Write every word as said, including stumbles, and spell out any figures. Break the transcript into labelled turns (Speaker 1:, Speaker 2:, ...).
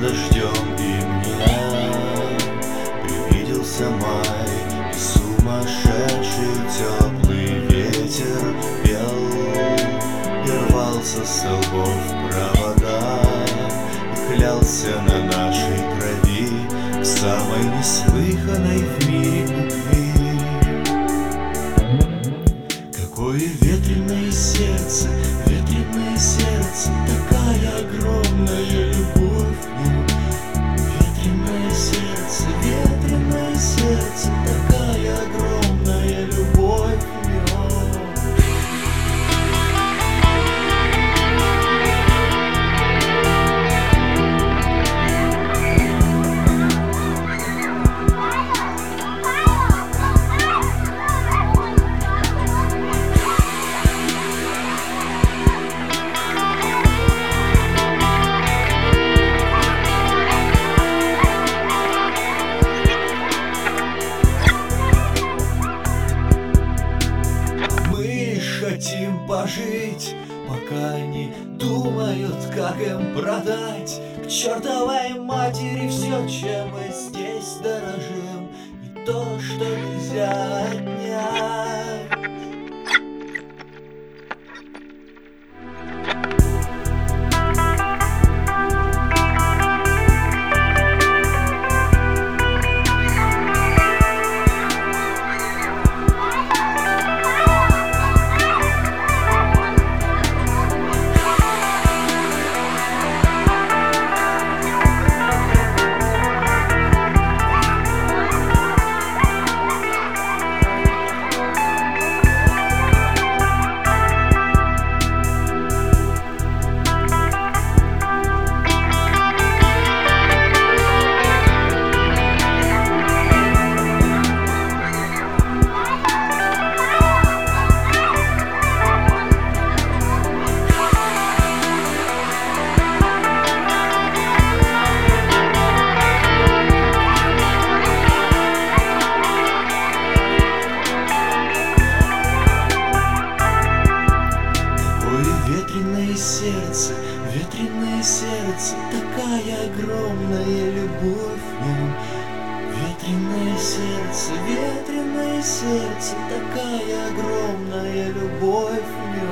Speaker 1: дождем, и мне привиделся май, и сумасшедший теплый ветер пел и рвался с столбов провода, и клялся на нашей крови в самой неслыханной в мире любви. Какое ветреное сердце, ветреное сердце, такая огромная любовь в нем. Ветреное сердце, ветреное сердце, такая огромная любовь в нем. Хотим пожить, пока они думают, как им продать к чертовой матери все, чем мы здесь дорожим, и то, что нельзя отнять. Ветреное сердце, ветреное сердце, такая огромная любовь в нем. Ветреное сердце, ветреное сердце, такая огромная любовь в нем.